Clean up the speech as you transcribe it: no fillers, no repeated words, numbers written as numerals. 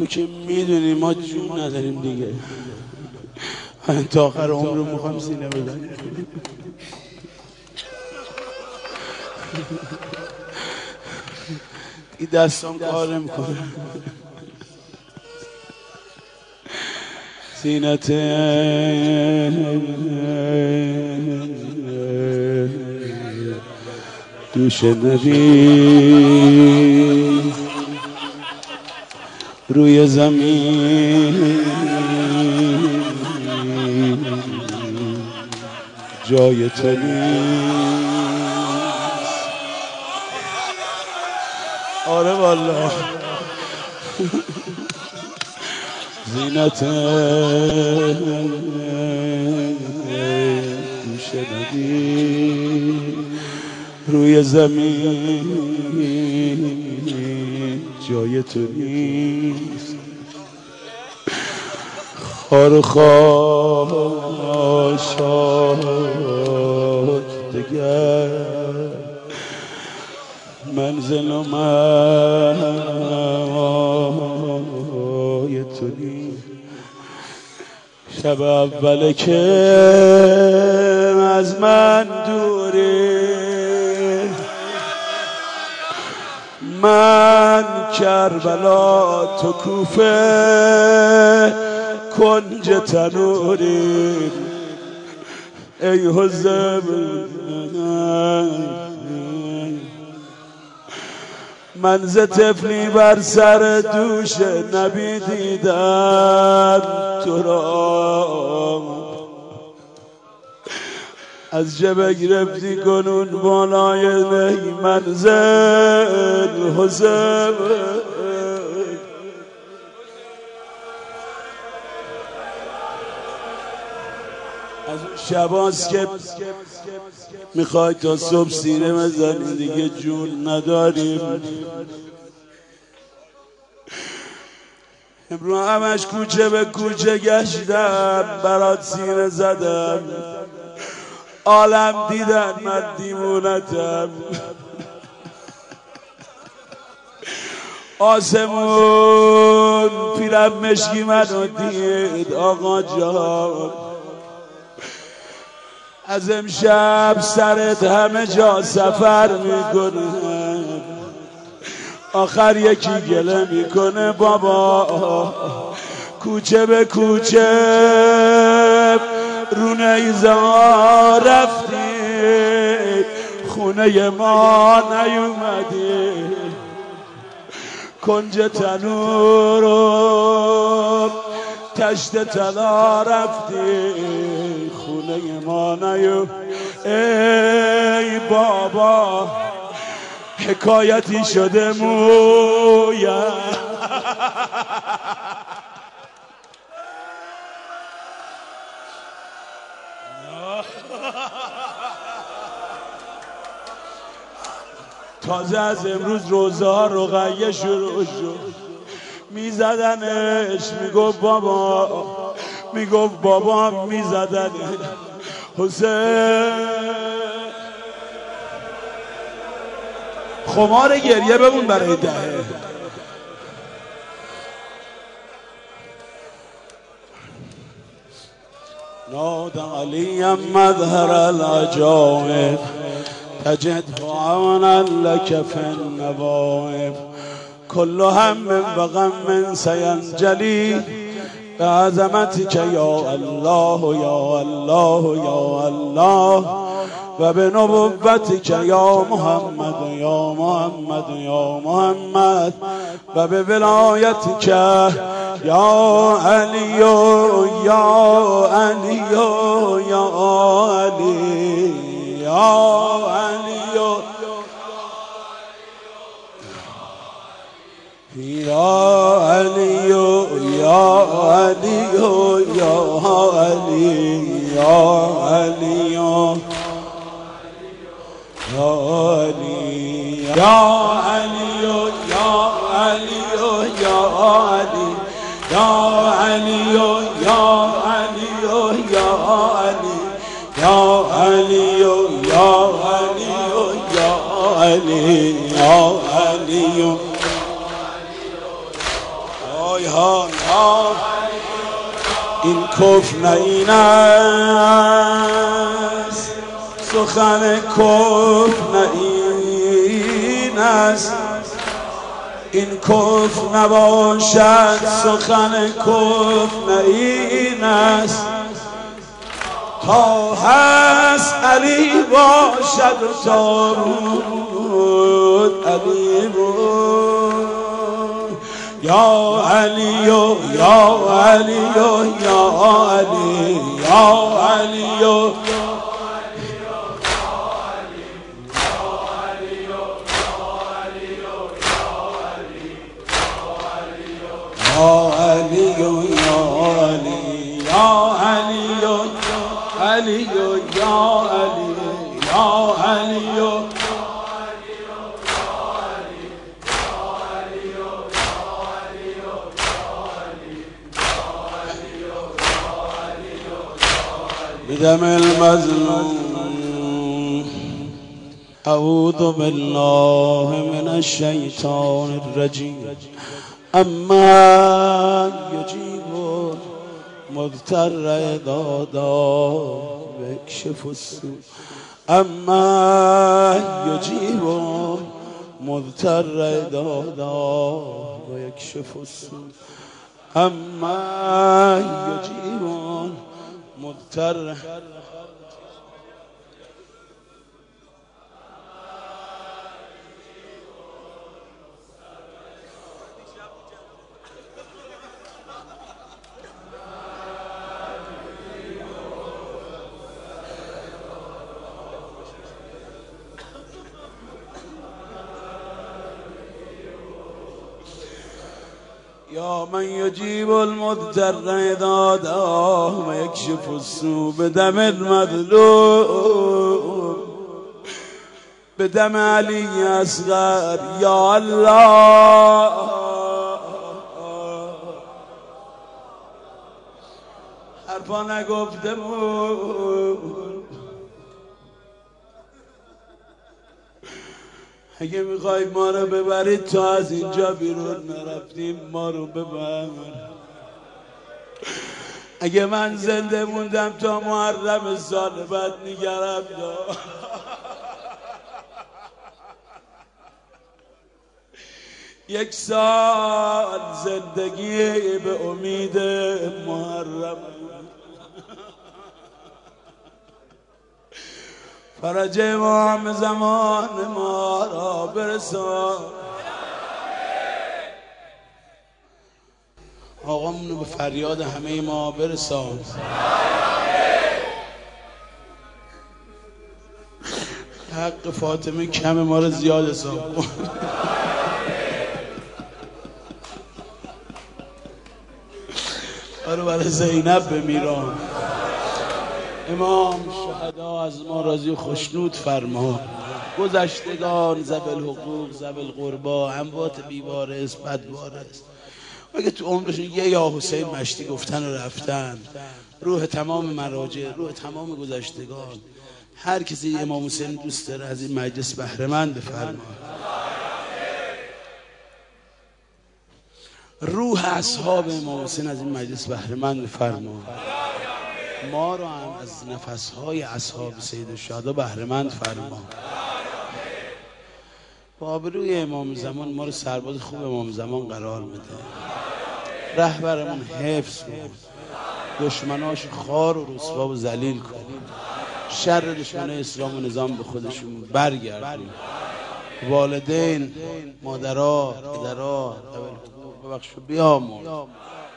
تو که میدونی ما جون نداریم دیگه. تا آخر عمر رو میخوام سینه بزنیم. این دستم کار نمیکنه. زینت دوش نبی روی زمین جای تو نیست. آره والله. زینت دوش نبی روی زمین جای تو نیست. خار خاشاک دگر منزل و مای تو نیست. شب اوله که از من دوری من کربلا تو کوفه کنج تنوری ای حزب من ز طفلی بر سر دوش نبی دیدم تو را از جبه گرفتی کنون بالای نهی منزل حزب از اون شباست که میخوای تا صبح سینه بزنی دیگه جون نداریم. امروز همش کوچه به کوچه گشتم برات سینه زدم عالم دیدن من دیوونتم. آسمون پیرم مشکی منو دید آقا جان از امشب سرت همه جا سفر میکنه آخر یکی گله میکنه بابا کوچه به کوچه رو نیزه ها رفتی خونه ما نیومدی کنج تنور و تشت طلا رفتی خونه ما ای بابا حکایتی شده مویم. تازه از امروز روزه ها رقیه شروع شد میزدنش میگفت بابا میزدنش حسین خمار گریه بمون برای دهه. ناد علیم مظهر العجائب تجد عونا لك في النوائب كل هم و غم سینجلی بعظمتك یا الله یا الله یا الله و به نبوتك یا محمد یا محمد یا محمد و به ولایتك یا علی یا علی یا علی یا علی یا علی یا علی یا علی یا علی یا علی یا علی یا علی یا علی یا علی یا علی یا علی یا علی یا علی یا علی یا علی این کفر نه این است، سخن کفر نه این است، این کفر نباشد، سخن کفر نه این است. تا هست علی باشد و تا بود علی بود. یا علی یا علی یا علی یا علی یا علی یا علی یا علی بدم المظلوم اعوذ بالله من الشیطان الرجیم اما یجیب مضطر اذا دعا ويكشف السوء اما يجيب مضطر اذا دعا ويكشف السوء اما يجيب مضطر. یا من یجیب المضطر اذا دعاه و یکشف السوء بدم المظلوم بدم علی اصغر یا الله. حرفا نگفته بود، اگه میخوای ما رو ببرید تا از اینجا بیرون نرفتیم ما رو ببر. اگه من زنده موندم تا محرم سال بعد نگرم دار. یک سال زندگی به امید محرم فرج امام زمان ما را برسان. آقامونو به فریاد همه ما برسان. حق فاطمه کم ما رو زیاد حساب کن. آره برای زینب بمیران. امام شهدا از ما راضی و خشنود فرما. گذشتگان ذوی الحقوق ذوی القربا اموات بیوارث بدوارث اگه تو عمرشون یه یا حسین مشتی گفتن و رفتن، روح تمام مراجع، روح تمام گذشتگان، هر کسی امام حسین دوست داره از این مجلس بهره مند بفرما. روح اصحاب امام حسین از این مجلس بهره مند بفرما. ما رو هم از نفسهای اصحاب سید الشهدا بهره مند فرما. با آبروی امام زمان ما رو سرباز خوب امام زمان قرار بده. رهبرمون حفظ کن، دشمناش خار و رسوا و ذلیل کن، شر دشمنای اسلام و نظام به خودشون برگردون. والدین، مادرها، پدرها ببخش و بیامرز.